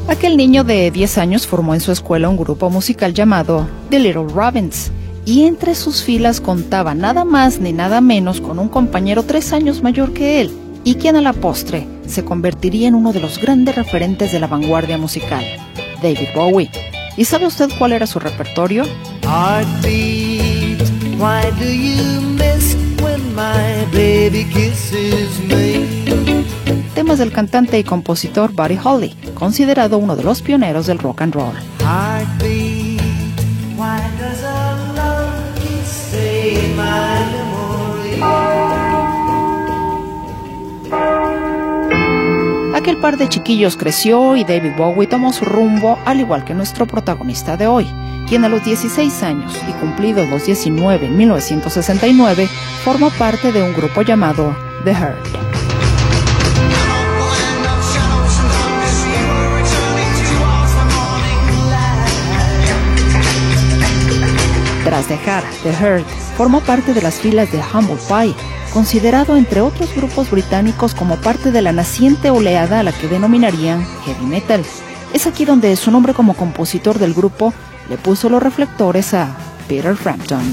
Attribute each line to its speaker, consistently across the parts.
Speaker 1: Aquel niño de 10 años formó en su escuela un grupo musical llamado The Little Robins, y entre sus filas contaba nada más ni nada menos con un compañero 3 años mayor que él, y quien a la postre se convertiría en uno de los grandes referentes de la vanguardia musical, David Bowie. ¿Y sabe usted cuál era su repertorio?
Speaker 2: Heartbeat, why do you miss when my baby kisses me?
Speaker 1: Temas del cantante y compositor Buddy Holly, considerado uno de los pioneros del rock and roll.
Speaker 2: Heartbeat, why does our love stay in my memory?
Speaker 1: Aquel par de chiquillos creció y David Bowie tomó su rumbo, al igual que nuestro protagonista de hoy, quien a los 16 años y cumplidos los 19 en 1969, formó parte de un grupo llamado The Hurt. Tras dejar The Hurt, formó parte de las filas de Humble Pie, considerado entre otros grupos británicos como parte de la naciente oleada a la que denominarían heavy metal. Es aquí donde su nombre como compositor del grupo le puso los reflectores a Peter Frampton.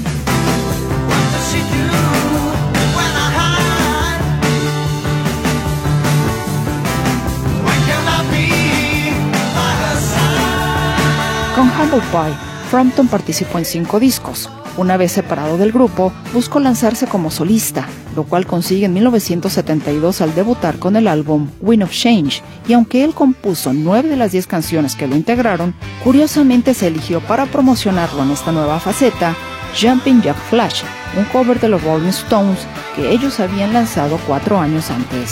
Speaker 1: Con Humble Pie, Frampton participó en 5 discos. Una vez separado del grupo, buscó lanzarse como solista, lo cual consigue en 1972 al debutar con el álbum Wind of Change, y aunque él compuso 9 de las 10 canciones que lo integraron, curiosamente se eligió para promocionarlo en esta nueva faceta Jumpin' Jack Flash, un cover de los Rolling Stones que ellos habían lanzado 4 años antes.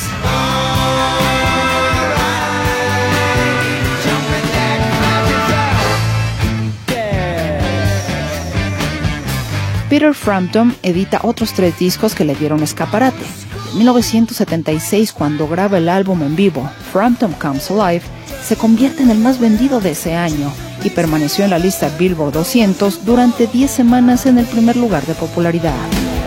Speaker 1: Peter Frampton edita otros 3 discos que le dieron escaparate. En 1976, cuando graba el álbum en vivo Frampton Comes Alive, se convierte en el más vendido de ese año y permaneció en la lista Billboard 200 durante 10 semanas en el primer lugar de popularidad.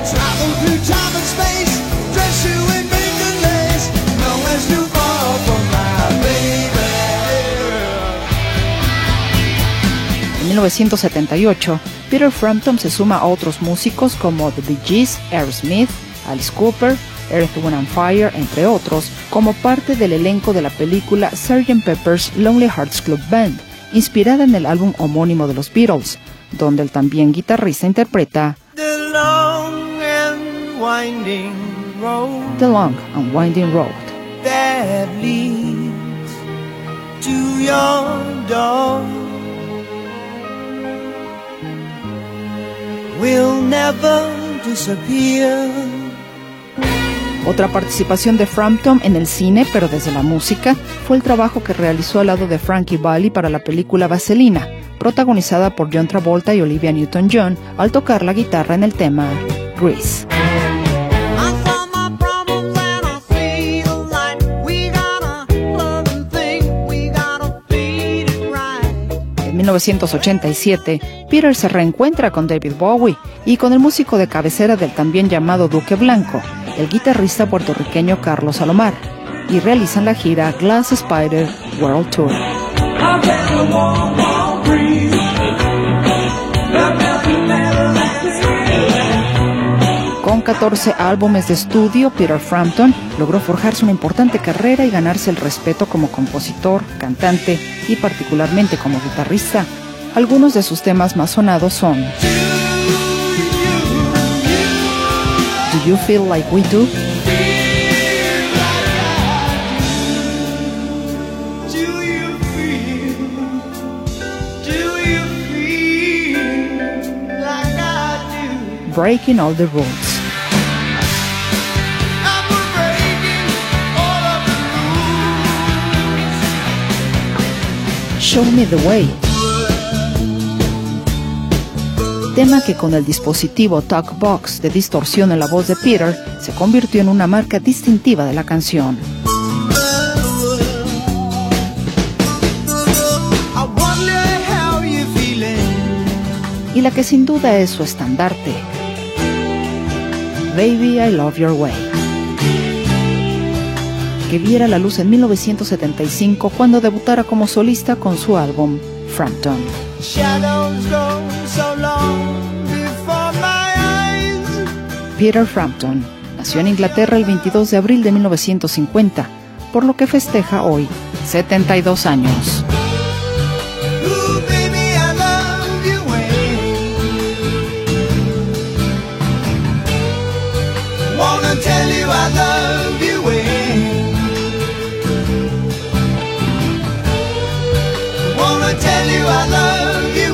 Speaker 1: En 1978, Peter Frampton se suma a otros músicos como The Bee Gees, Aerosmith, Alice Cooper, Earth, Wind & Fire, entre otros, como parte del elenco de la película Sgt. Pepper's Lonely Hearts Club Band, inspirada en el álbum homónimo de los Beatles, donde el también guitarrista interpreta
Speaker 2: The long and winding road that leads to your door will never disappear.
Speaker 1: Otra participación de Frampton en el cine, pero desde la música, fue el trabajo que realizó al lado de Frankie Valli para la película Vaselina, protagonizada por John Travolta y Olivia Newton-John, al tocar la guitarra en el tema Grease. En 1987, Peter se reencuentra con David Bowie y con el músico de cabecera del también llamado Duque Blanco, el guitarrista puertorriqueño Carlos Salomar, y realizan la gira Glass Spider World Tour. Con 14 álbumes de estudio, Peter Frampton logró forjarse una importante carrera y ganarse el respeto como compositor, cantante y particularmente como guitarrista. Algunos de sus temas más sonados son Do You Feel Like We Do? Breaking All the Rules. Show Me the Way. Tema que con el dispositivo Talkbox de distorsión en la voz de Peter se convirtió en una marca distintiva de la canción. Y la que sin duda es su estandarte, Baby I Love Your Way. que viera la luz en 1975 cuando debutara como solista con su álbum Frampton. Peter Frampton nació en Inglaterra el 22 de abril de 1950, por lo que festeja hoy 72 años.
Speaker 2: Wanna tell you I love you, wanna tell you I love you,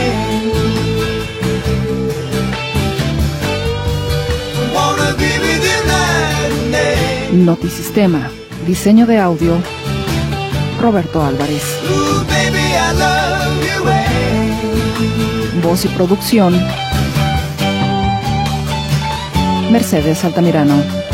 Speaker 2: wanna be with you night and day.
Speaker 1: Notisistema, diseño de audio, Roberto Álvarez.
Speaker 2: Ooh, baby, I love you,
Speaker 1: Voz y producción, Mercedes Altamirano.